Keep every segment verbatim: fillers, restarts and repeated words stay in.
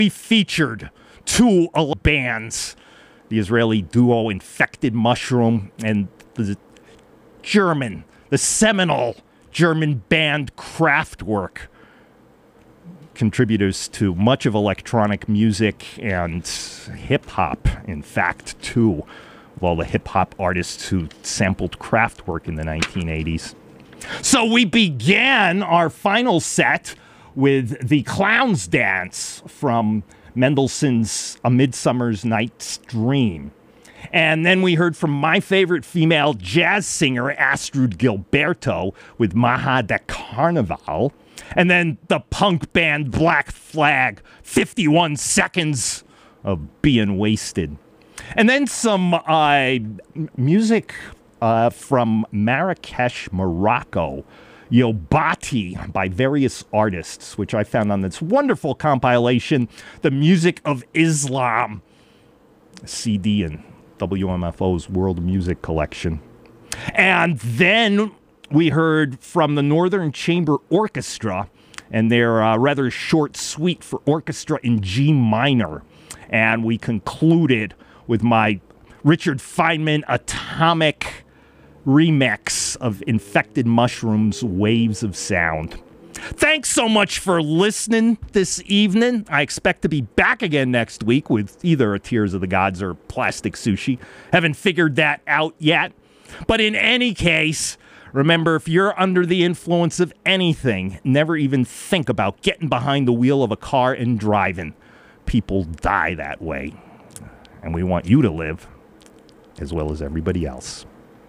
We featured two bands, the Israeli duo Infected Mushroom and the German, the seminal German band Kraftwerk, contributors to much of electronic music and hip-hop, in fact, too, of all the hip-hop artists who sampled Kraftwerk in the nineteen eighties. So we began our final set with the Clown's Dance from Mendelssohn's A Midsummer's Night's Dream. And then we heard from my favorite female jazz singer, Astrud Gilberto, with Maha de Carnaval. And then the punk band Black Flag, fifty-one seconds of Being Wasted. And then some uh, music uh, from Marrakesh, Morocco, Yobati by various artists, which I found on this wonderful compilation, The Music of Islam, C D in W M F O's World Music Collection. And then we heard from the Northern Chamber Orchestra and their uh, rather short suite for orchestra in G minor. And we concluded with my Richard Feynman Atomic remix of Infected Mushroom's Waves of Sound. Thanks so much for listening this evening. I expect to be back again next week with either a Tears of the Gods or Plastic Sushi. Haven't figured that out yet. But in any case, remember, if you're under the influence of anything, never even think about getting behind the wheel of a car and driving. People die that way. And we want you to live, as well as everybody else.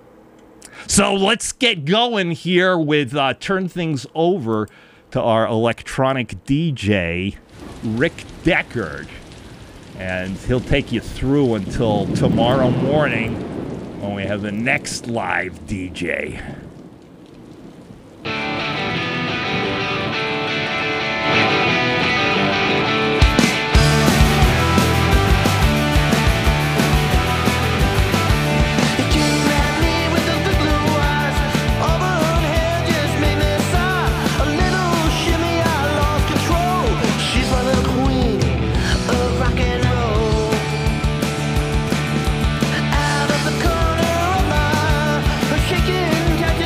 So let's get going here with uh, turn things over to our electronic D J, Rick Deckard. And he'll take you through until tomorrow morning when we have the next live D J. Shaking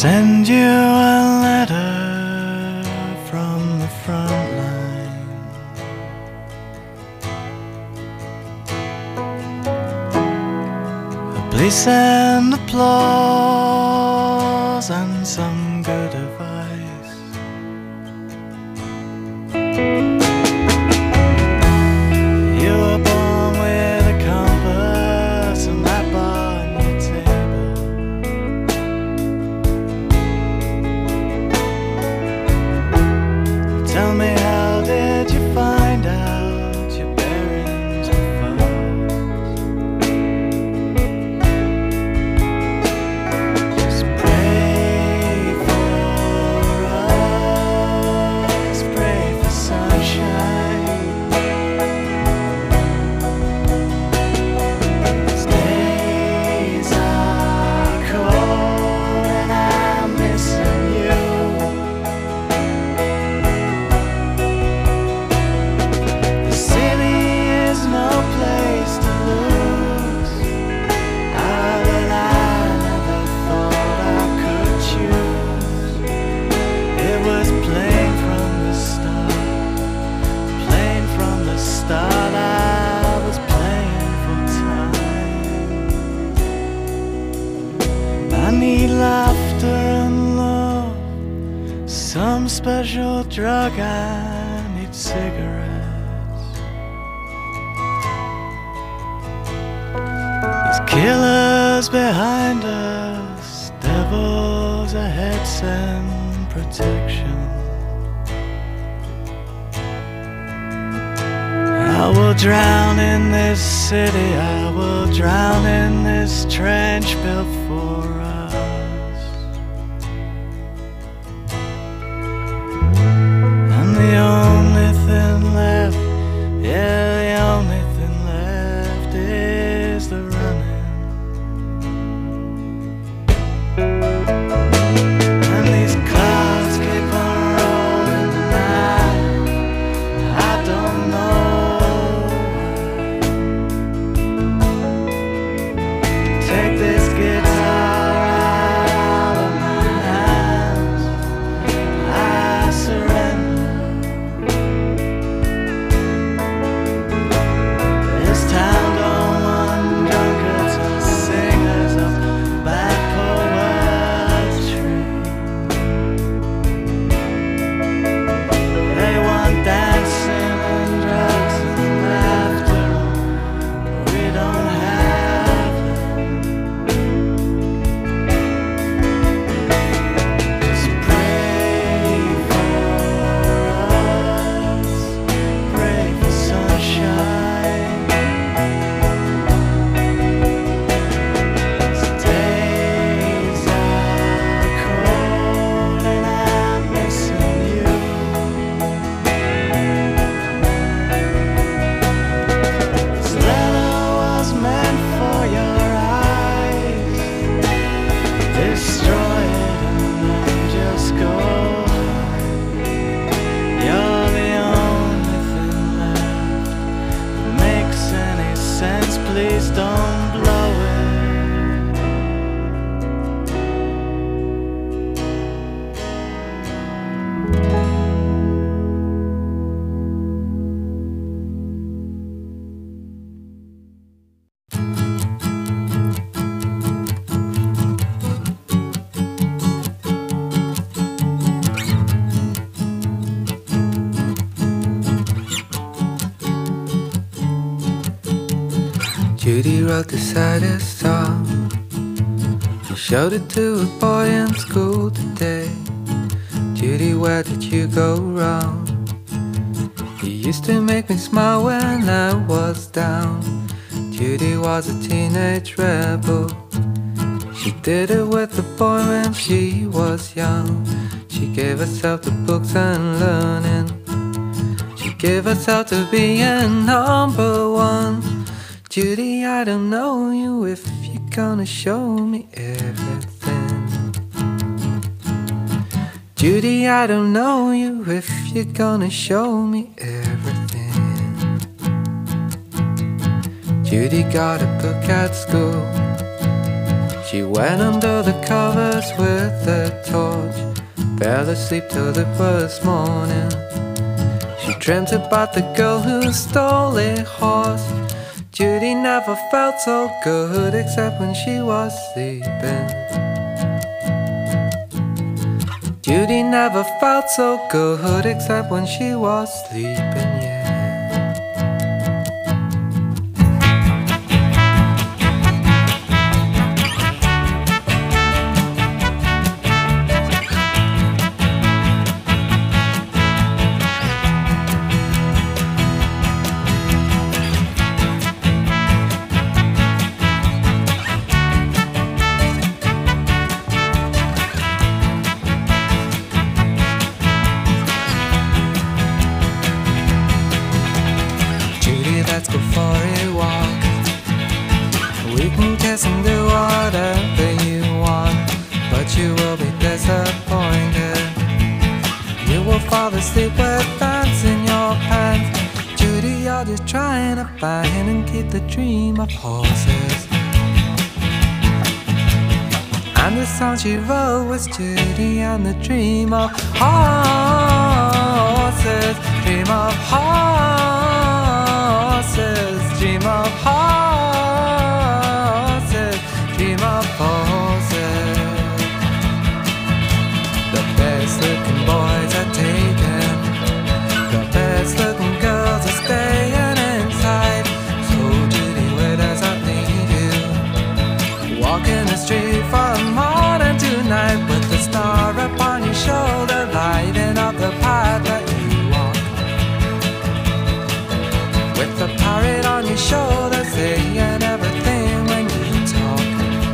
send you a letter from the front line. Please send applause and some good advice. You were born with a compass and that bar on your table. Tell me, how did you find out your bearings were false? Just pray for us, pray for sunshine. These days are cold and I'm missing you. The city is no place to lose. Ah, but I never thought I could choose. It was plain from the start, plain from the start. I was playing for time. I need laughter and love, some special drug. I need cigarettes. There's killers behind us, devils ahead, send protection. I will drown in this city, I will drown in this trench built for us. And the only thing left, yeah, the only thing left is the running. And these clouds keep on rolling tonight. I don't know why. Take this guitar out of my hands. I surrender. This town don't want drunkards and singers of bad poetry. They want dancing and drugs and laughter. We don't have it. Just pray for us, pray for sunshine. These days are cold and I'm missing you. This letter was meant for your eyes. Destroy it and then just go hide. You're the only thing left that makes any sense. Please don't blow it. Judy wrote the saddest song. She showed it to a boy in school today. Judy, where did you go wrong? You used to make me smile when I was down. Judy was a teenage rebel. She did it with a boy when she was young. She gave herself to books and learning. She gave herself to being number one. Judy, I don't know you if you're gonna show me everything. Judy, I don't know you if you're gonna show me everything. Judy got a book at school. She She went under the covers with a torch, fell asleep till it was morning. She dreamt about the girl who stole a horse. Judy never felt so good except when she was sleeping. Judy never felt so good except when she was sleeping, yeah. Let's go for a walk. We can kiss and do whatever you want, but you will be disappointed. You will fall asleep with pants in your pants. Judy, you're just trying to find and keep the dream of horses. And the song she wrote was Judy and the dream of horses. Dream of horses. Dream of horses, dream of horses. The best looking boys are taken, the best looking girls are staying inside. So Judy, where does that lead you? Walking the street from morning to night, with the star upon your shoulder, lighting up the path that you walk. With the parrot on your shoulder, saying everything when you talk.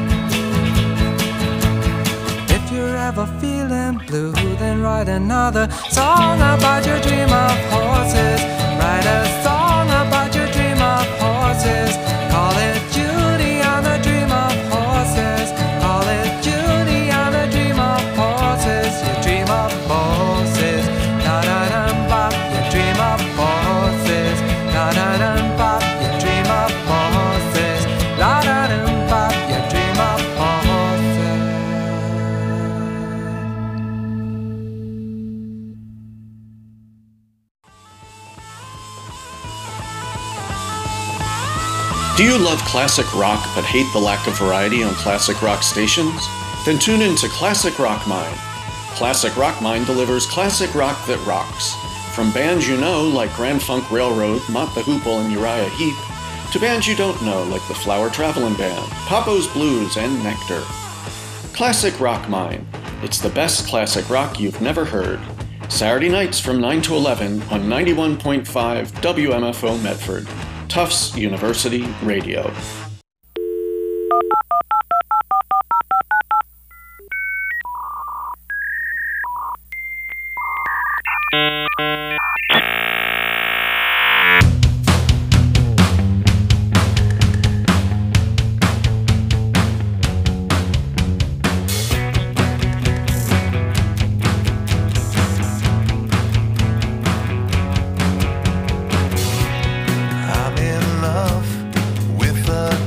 If you're ever feeling blue, then write another song about your dream of horses. Write a song about your dream of horses. Call it Judy and the dream of horses. Call it Judy and the dream of horses. Your dream of horses. Da-da-dum-bop, your dream of horses. Da-da-dum-bop, your dream of horses. Da-da-dum-bop, your dream of horses. Do you love classic rock but hate the lack of variety on classic rock stations? Then tune in to Classic Rock Mine. Classic Rock Mine delivers classic rock that rocks. From bands you know, like Grand Funk Railroad, Mott the Hoople, and Uriah Heep, to bands you don't know, like the Flower Travelin' Band, Papo's Blues, and Nectar. Classic Rock Mine. It's the best classic rock you've never heard. Saturday nights from nine to eleven on ninety-one point five W M F O Medford, Tufts University Radio. I'm in love with a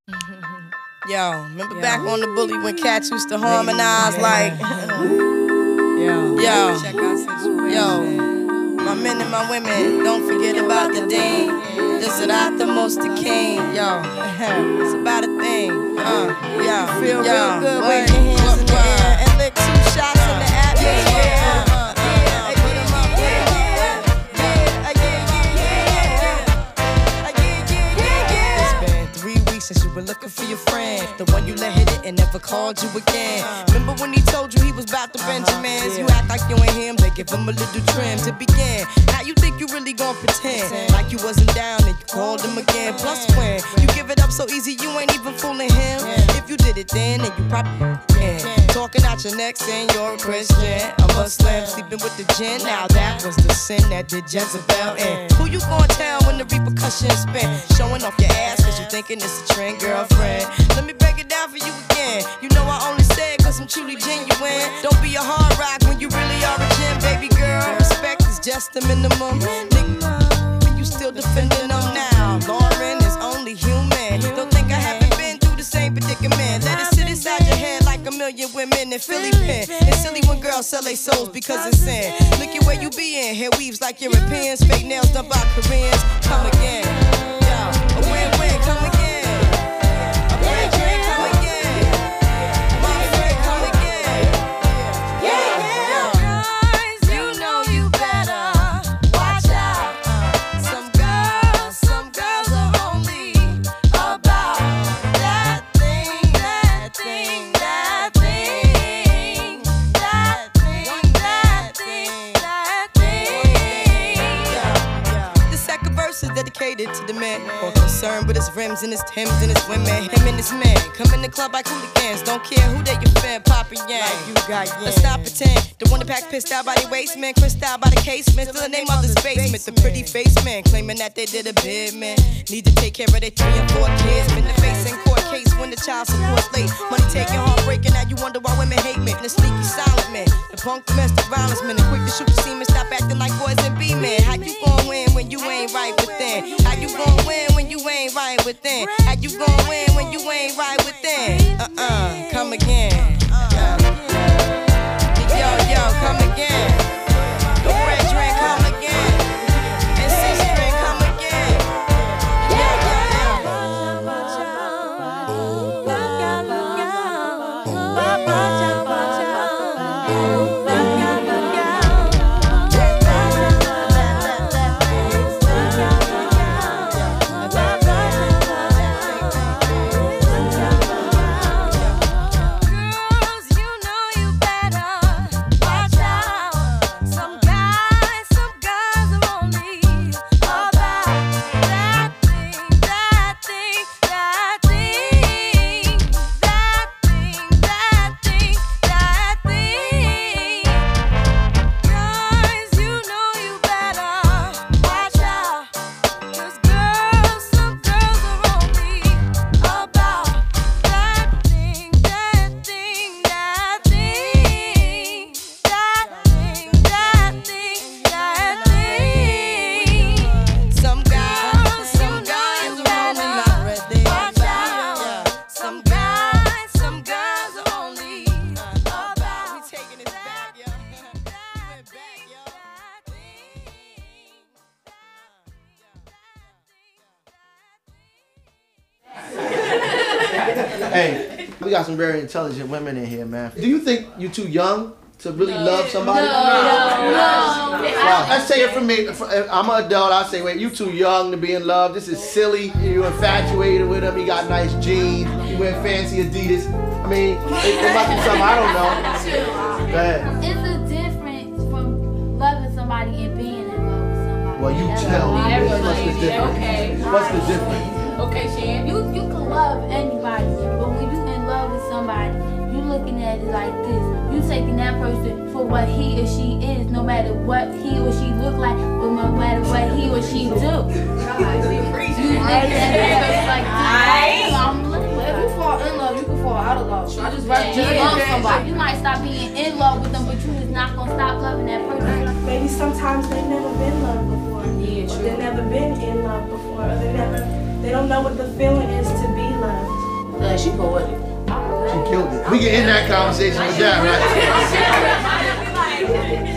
Yo, remember Yo. back on the bully when cats used to harmonize like, yo, yo, check out situation. Yo, my men and my women, don't forget about the dean. This is not the most the king, yo. It's about a thing, uh, yo, feel yo, real good, wave your hands in the air and lick two shots in the atmosphere. Since you were looking for your friend, the one you let hit it and never called you again. Remember when he told you he was about the Benjamins? You act like you ain't him, they give him a little trim to begin. Now you think you really gon' pretend like you wasn't down and you called him again. Plus when you give it up so easy, you ain't even fooling him. If you did it then, then you probably can. Talking out your neck saying you're a Christian, a Muslim, sleeping with the gin. Now that was the sin that did Jezebel in. Who you gon' tell when the repercussions spin? Showing off your ass cause you thinking it's a trend, girlfriend. Let me break it down for you again. You know I only say it cause I'm truly genuine. Don't be a hard rock when you really are a gem, baby girl. Respect is just the minimum. Nigga, but you still defending them now. Lauren is only human. Don't think I haven't been through the same predicament. Let it sit inside your head like a million women in Philly pen. It's silly when girls sell their souls because it's sin. Look at where you be in. Hair weaves like Europeans. Fake nails done by Koreans. Come again. Yo, a win-win, come again. Dedicated to the man, more concerned with his rims and his Timbs and his women. Him and his man come in the club like hooligans. Don't care who they your fan, Papa Yang. Like you got yeah. Let's not pretend. The one that pack pissed out by the waist, man. Crissed out by the casement. Still the name of this basement. The pretty face man claiming that they did a bid, man. Need to take care of their three and four kids. Been the face in court case when the child support's late. Money taking, heartbreaking. Now you wonder why women hate me. The sneaky silent man, the punk domestic violence man. The quick to shoot the semen. Stop acting like boys and be men. How you gon' win when you ain't right within? How you gon' win when you ain't right within? How you gon' win when you ain't right within? Uh-uh, come again. Uh. Yo, yo, come again. The red drink, come again. And six drink, come again. Yo, yo, Hey, we got some very intelligent women in here, man. Do you think you're too young to really no. love somebody? No, no, no. Well, let's say it from me. I'm an adult. I say, wait, you too young to be in love. This is silly. You're infatuated with him. He got nice jeans. He wear fancy Adidas. I mean, it, it must be something I don't know. Go ahead. It's a difference from loving somebody and being in love with somebody. Well, you tell me. What's the difference? Okay. What's the difference? Okay, Shan. You you can love anybody, but when you in love with somebody, you looking at it like this. You taking that person for what he or she is, no matter what he or she look like, or no matter what he or she do. You looking at it like this. If you fall in love, you can fall out of love. I just rather just love somebody. You might stop being in love with them, but you is not gonna stop loving that person. Maybe sometimes they've never been loved before. Yeah, true. They've never been in love before. Or they never. They don't know what the feeling is to be loved. and she poetic. She killed it. We can end that conversation with that, right?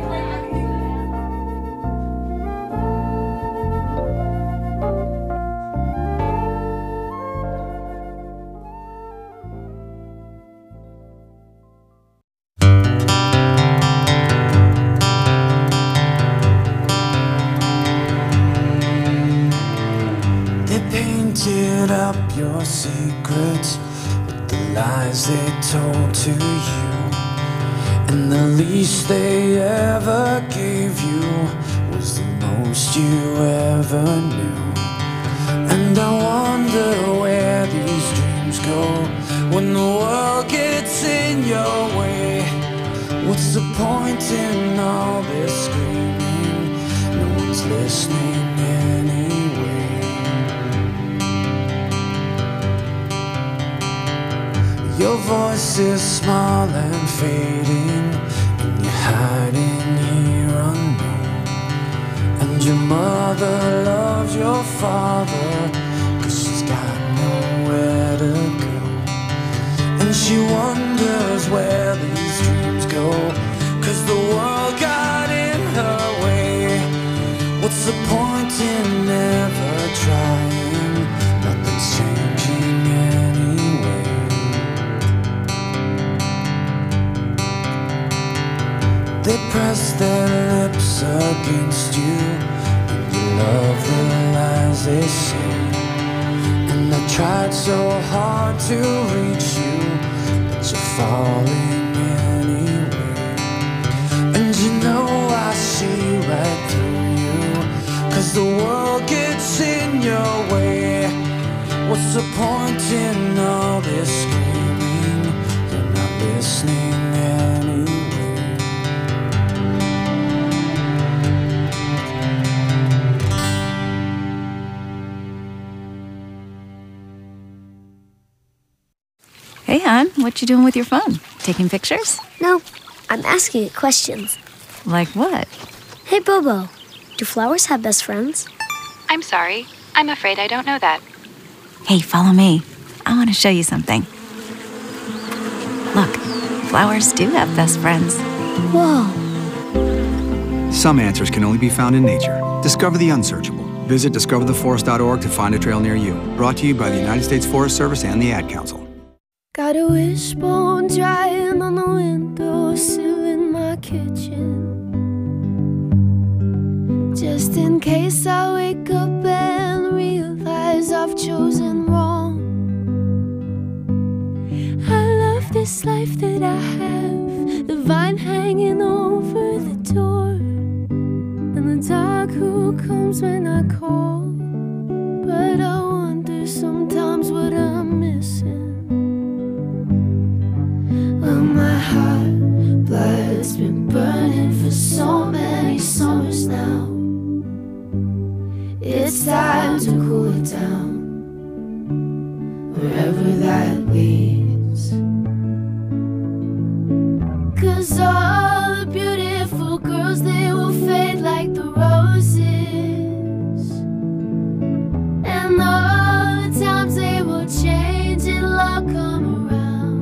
Up your secrets with the lies they told to you, and the least they ever gave you was the most you ever knew. And I wonder where these dreams go when the world gets in your way. What's the point in all this screaming? No one's listening anyway. Your voice is small and fading, and you're hiding here unknown. And your mother loves your father, 'cause she's got nowhere to go. And she wonders where these dreams go, 'cause the world got in her way. What's the point in never trying? Nothing's changing anyway. They press their lips against you, and you love the lies they say. And I tried so hard to reach you, but you're falling anyway. And you know I see right through you, 'cause the world gets in your way. What's the point in all this screaming? You're not listening anyway. Hey, hon, what you doing with your phone? Taking pictures? No, I'm asking it questions. Like what? Hey, Bobo, do flowers have best friends? I'm sorry. I'm afraid I don't know that. Hey, follow me. I want to show you something. Look, flowers do have best friends. Whoa. Some answers can only be found in nature. Discover the unsearchable. Visit discover the forest dot org to find a trail near you. Brought to you by the United States Forest Service and the Ad Council. Got a wishbone drying on the windowsill in my kitchen, just in case I wake up and realize I've chosen wrong. I love this life that I have, the vine hanging over the door, and the dog who comes when I call. But I wonder sometimes what I'm missing. Well, my heart blood's been burning for so many summers now. It's time to cool it down, wherever that leads. 'Cause all the beautiful girls, they will fade like the roses, and all the times they will change and love come around.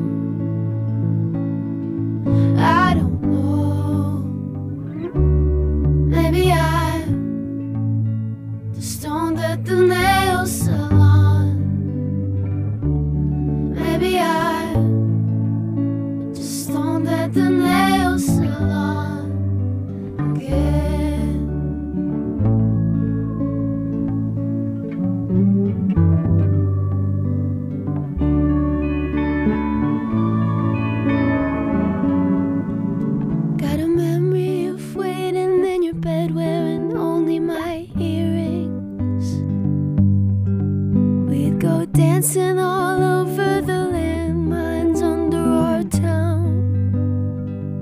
I don't know, maybe I'm the stone at the nail salon. Maybe I'm just stoned at the nail salon again. Got a memory of waiting in your bed wearing only my earrings. We'd go dancing all over the landmines under our town.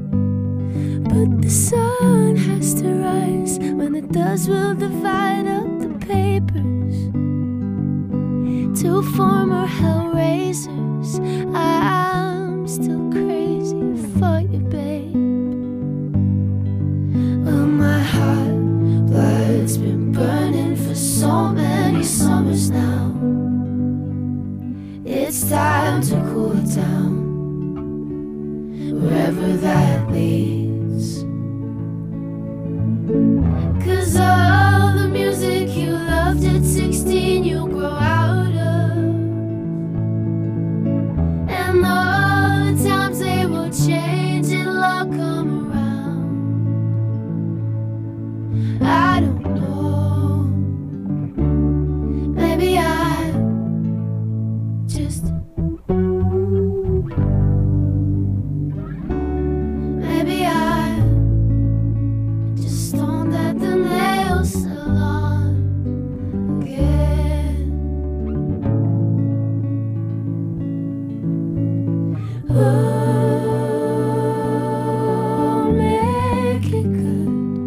Oh, make it good.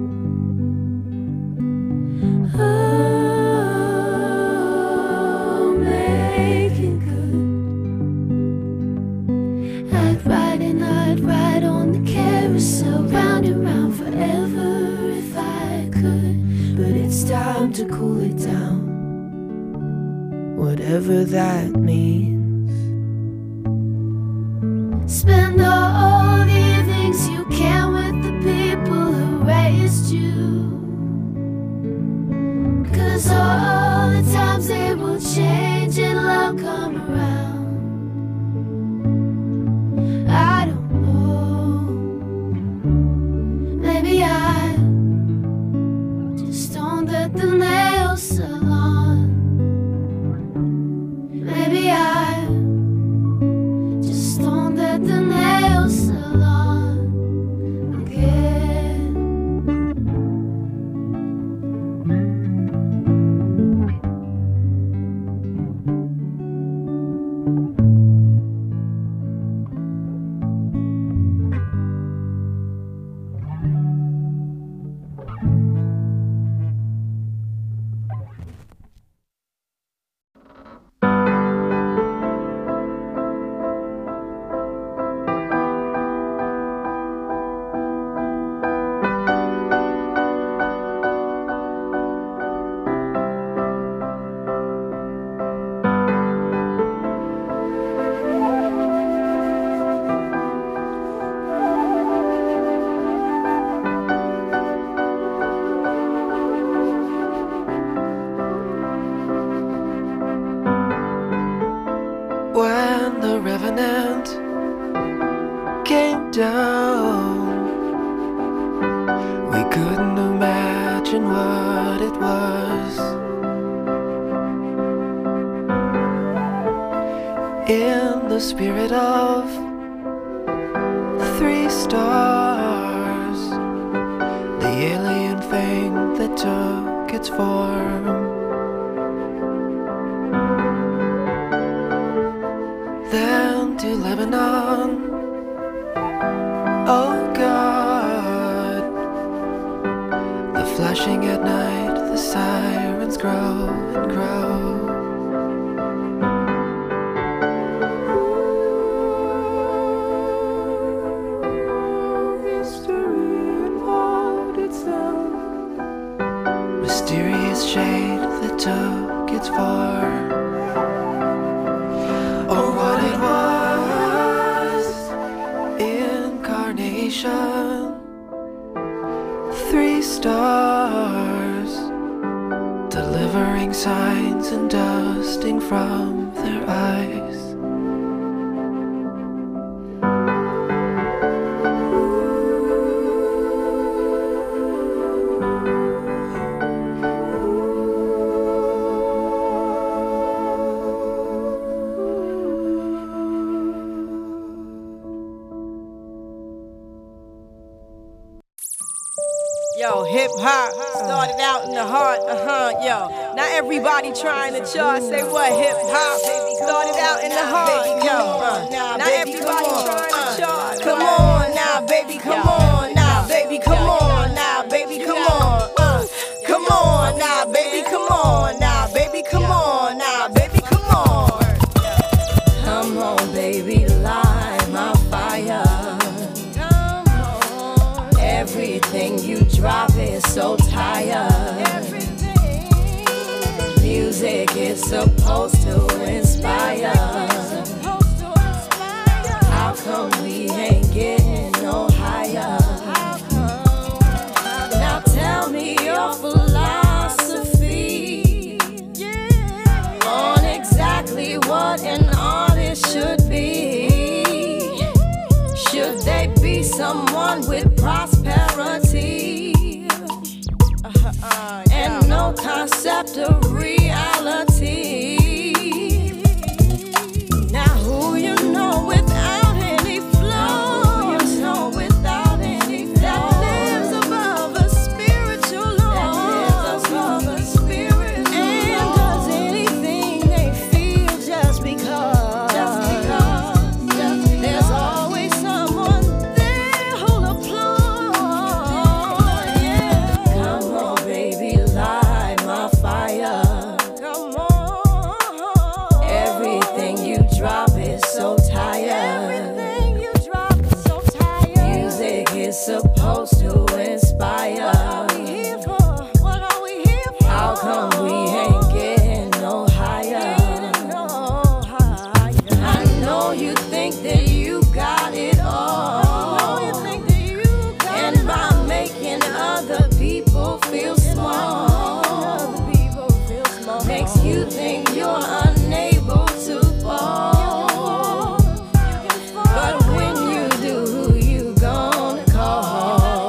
Oh, make it good. I'd ride and I'd ride on the carousel, round and round forever if I could. But it's time to cool it down, whatever that means. Spend all the evenings you can with the people who raised you, 'cause all the times they will change and love come around. I don't know, maybe I just don't let the nails salon. Maybe I just don't let the nails salon again. When the revenant came down, we couldn't imagine what it was. In the spirit of three stars, the alien thing that took its form. Then to Lebanon, oh God, the flashing at night, the sirens grow and grow. History involved itself, mysterious shade that took its form. Or what it was, incarnation, three stars, delivering signs and dusting from their eyes. Yo, hip hop started out in the heart, uh huh, yo. Now everybody trying to chart, say what? Hip hop started out in the heart, yo. Uh, now everybody trying to chart. Come on now, baby, come on now, baby, come on now, baby, come on. Uh, come on now, baby, come on now, baby, come on now, baby, come on. Come on, baby, light my fire. Everything you drop is so tired. Music is supposed to inspire. How come we ain't getting no higher? Now tell me your philosophy on exactly what an artist should be. Should they be someone with prosperity and no concept of reality? Now who you know without any flow, you know without any flow, that lives above a spiritual law, that lives above a spiritual law, and does anything they feel just because, just because, just because. There's all you got it all. You think that you got and it by all. Making other people feel small, other people feel small, makes you think you're unable to fall. But when you do, who you gonna call?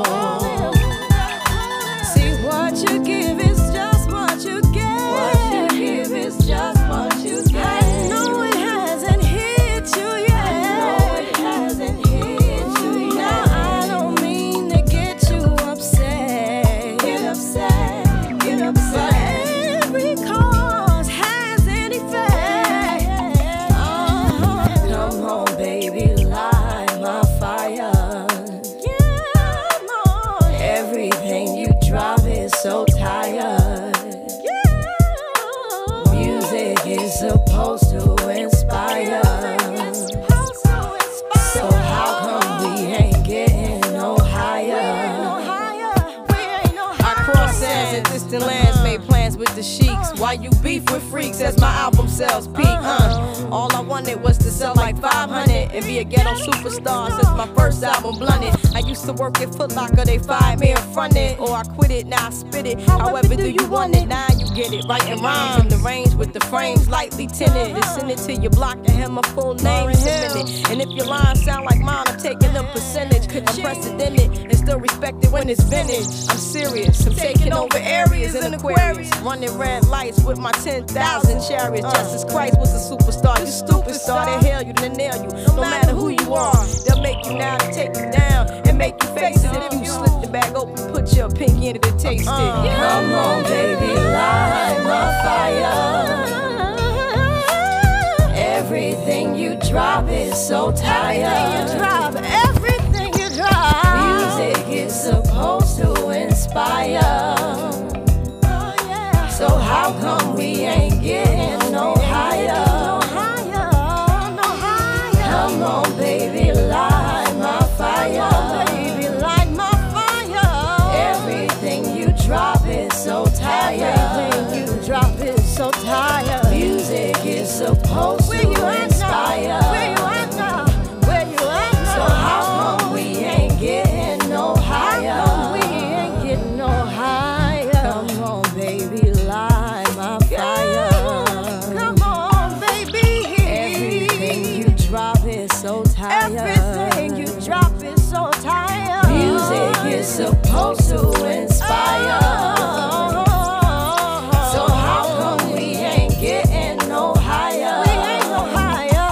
See, what you give is just what you get. What you give is just what you get. I know it hasn't hit you yet. I know it hasn't hit you yet. Now I don't mean to get you upset. Get upset, get upset. But every cause has an effect. Uh-huh. Come on, baby, light my fire. Come on. Everything you drop is so tired. Music is supposed to inspire. So how come we ain't getting no higher? I cross sands and distant lands, made plans with the sheiks. Why you beef with freaks as my album sells peak, huh? All I wanted was to sell like five hundred and be a ghetto superstar since my first album blunted. I used to work at Foot Locker, they fired me in front it. Or I quit it, now I spit it. However do you want it? Now you get it, writing rhymes in the range with the frames lightly tinted. And send it to your block and have my full name submitted. And if your lines sound like mine, I'm taking a percentage. Unprecedented and still respected when it's vintage. I'm serious, I'm taking over areas in Aquarius. Running red lights with my ten thousand chariots. Jesus Christ was a superstar, you stupid star. They hail you, they nail you, no matter who you are. They'll make you now to take you down and make you face it. If you slip the bag open, put your pinky in it to taste it. Come on, baby, light my fire. Everything you drop is so tired. You drop everything you drop. Music is supposed to inspire. So how come we ain't getting no higher? No higher, no higher. Come on, baby, light my fire. Come on, baby, light my fire. Everything you drop is so tired. Everything you drop is so tired. Music is supposed to inspire. Where you at now? Where you at now? So how come we ain't getting no higher? How come we ain't getting no higher? Come on, baby, light my fire. Come on, baby. Everything you drop is so tired. Everything you drop is so tired. Music is supposed to inspire. So how come we ain't getting no higher? We ain't no higher.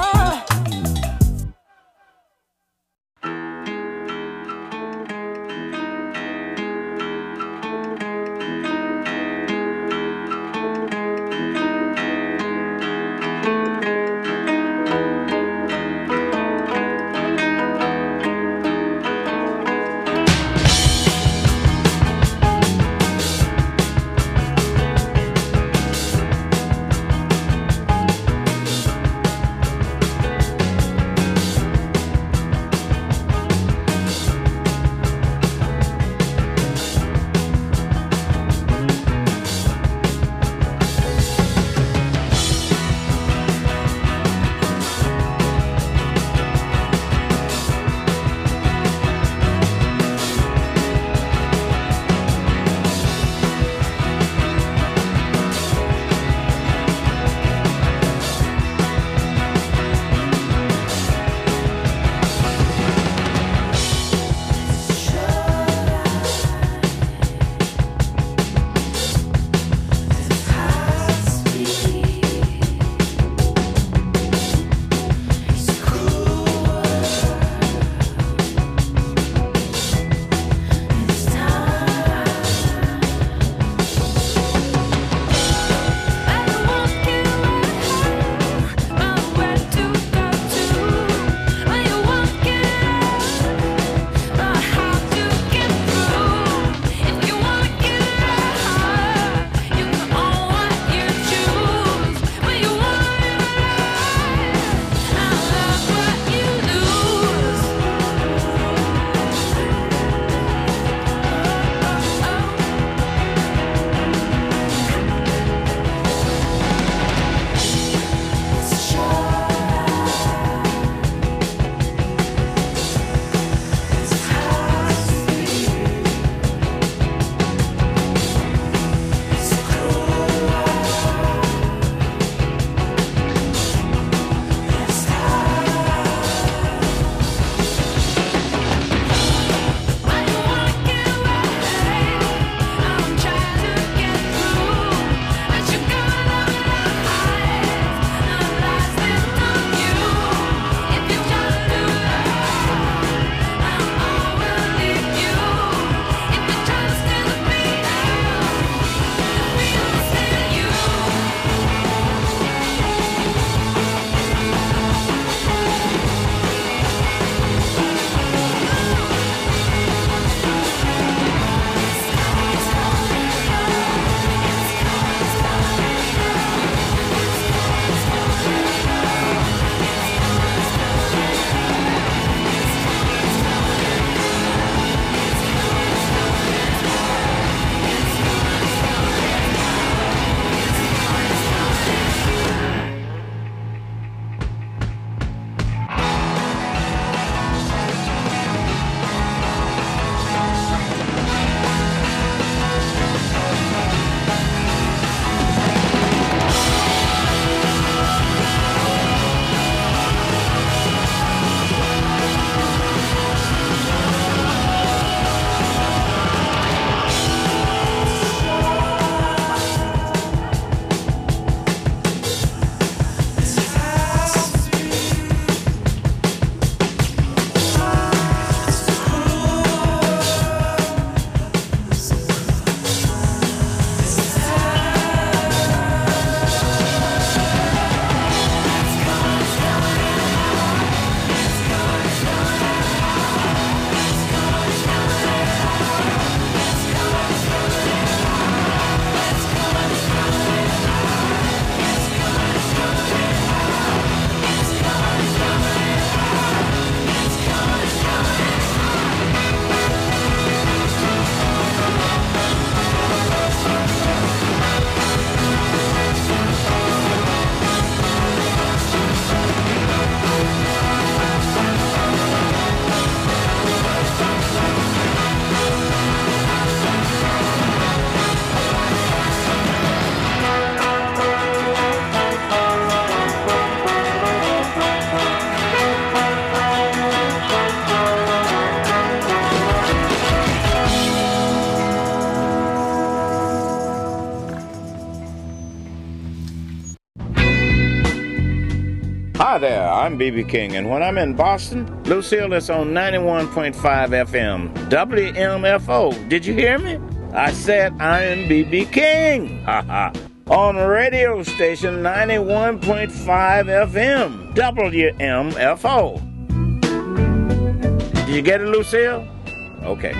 Hi there, I'm B B King, and when I'm in Boston, Lucille is on ninety-one point five F M, W M F O. Did you hear me? I said I am B B King, haha, on radio station ninety-one point five F M, W M F O. Did you get it, Lucille? Okay.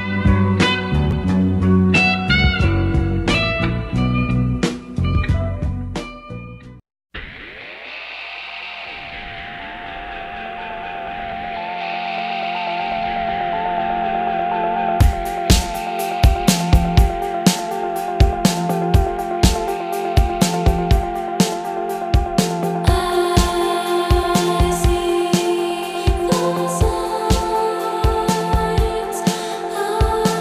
Oh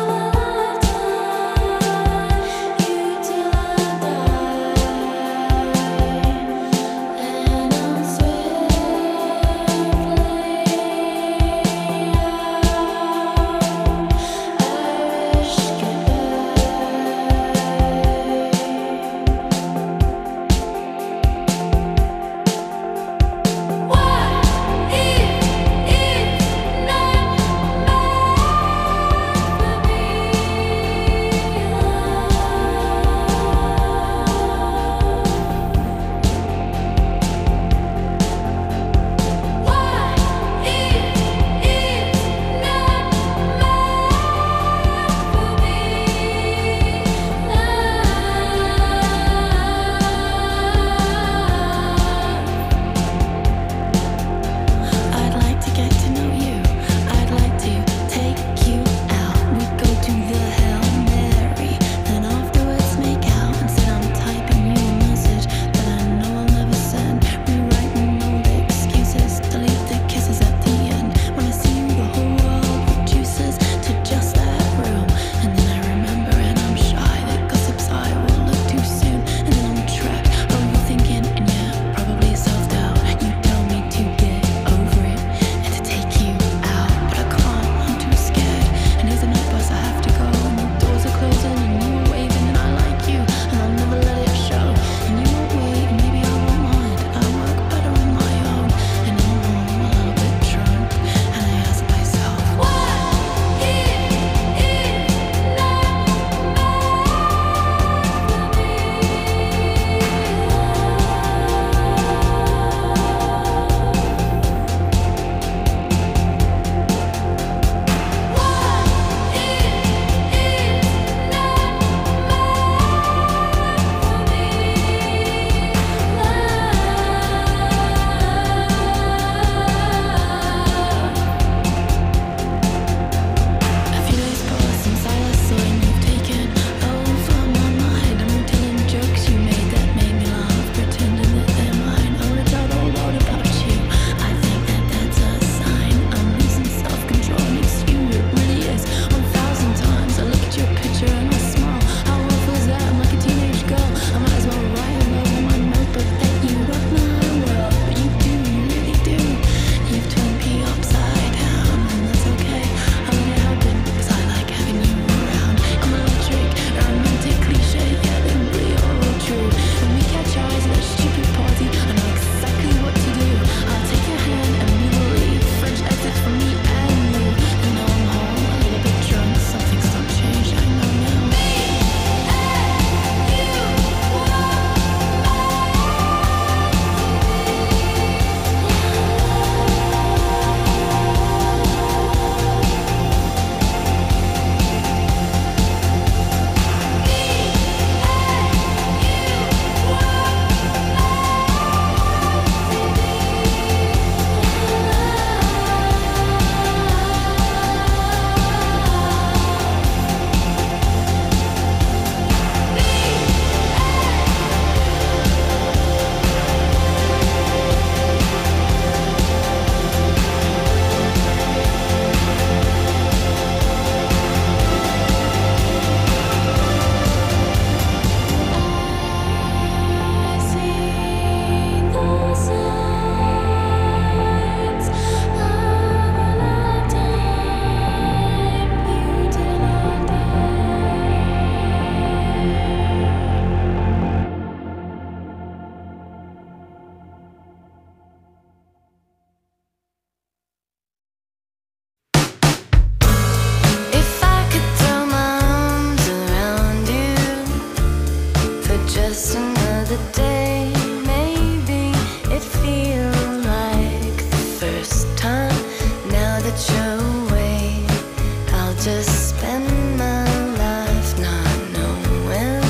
put you away. I'll just spend my life not knowing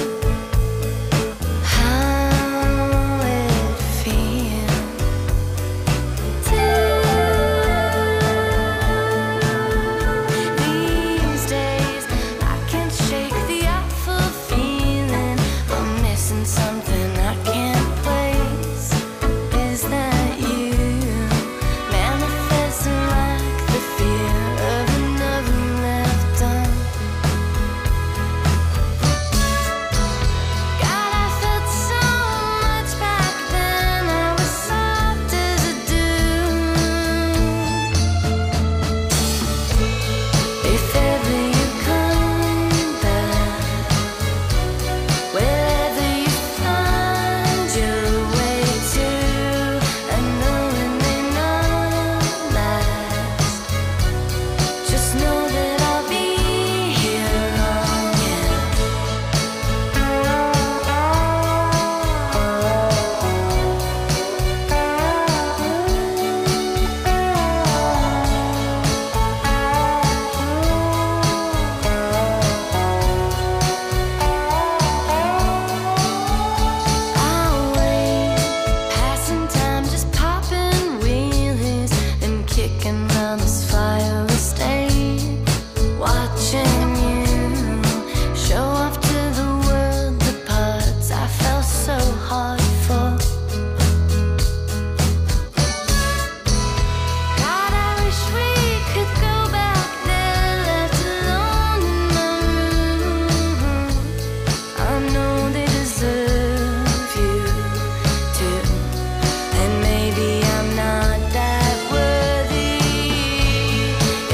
how it feels. These days I can't shake the awful feeling I'm missing something I can't place. Is that you manifesting like the fear of another left done? God, I felt so much back then. I was soft as a dune. If ever you come back, wherever you find your way to, I know it may not last. Just know that I'll be here on I'll wait, passing time, just popping wheelies and kicking around this fire estate, watching you show off to the world the parts I fell so hard for. God, I wish we could go back there, left alone in my room. I know they deserve you too, and maybe I'm not that worthy.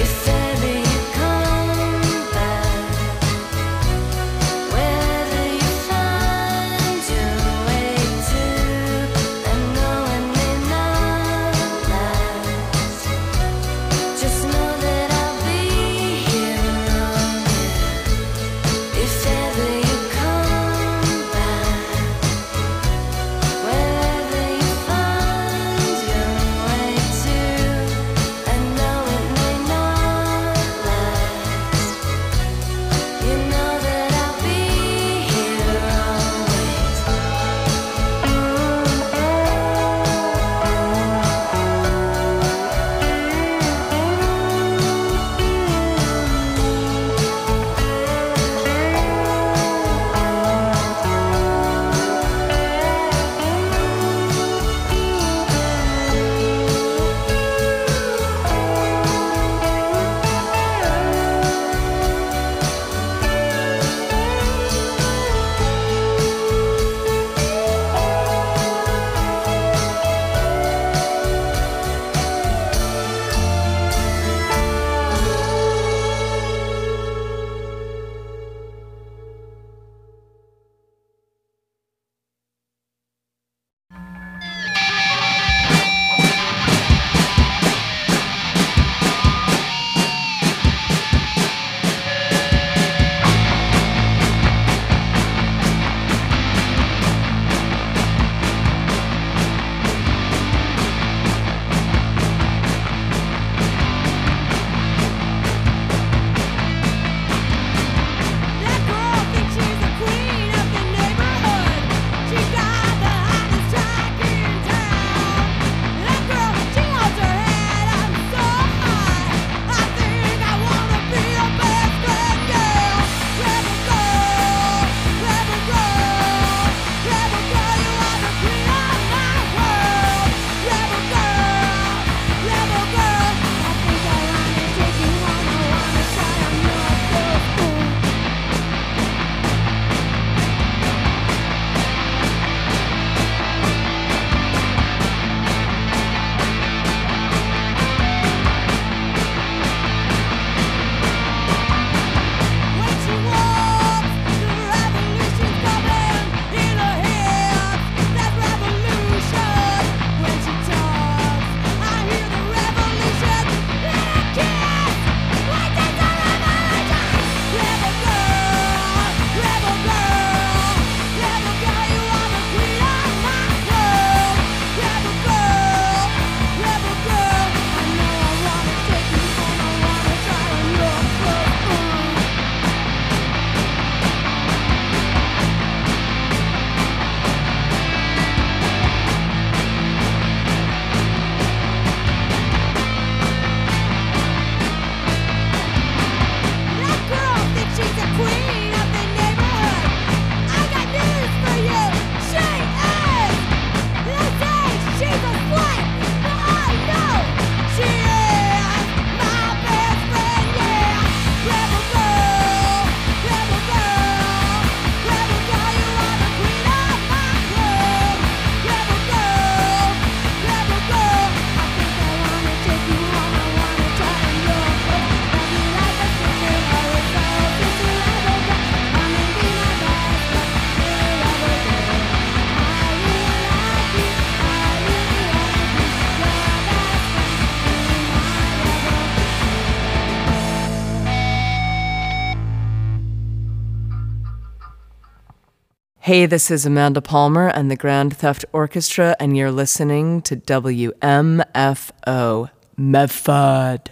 Hey, this is Amanda Palmer and the Grand Theft Orchestra, and you're listening to W M F O, Medford.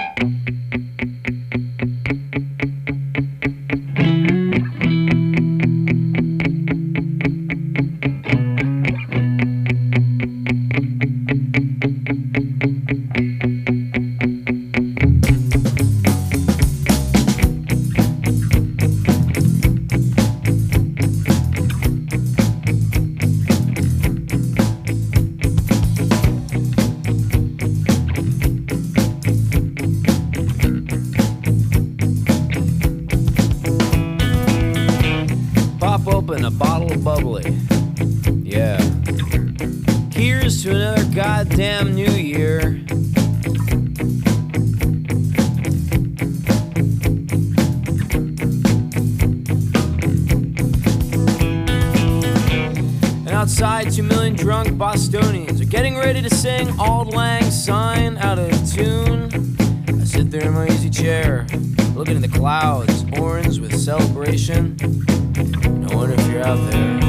A bottle of bubbly. Yeah. Here's to another goddamn new year. And outside, two million drunk Bostonians are getting ready to sing Auld Lang Syne out of tune. I sit there in my easy chair, looking at the clouds, orange with celebration. I wonder if you're out there.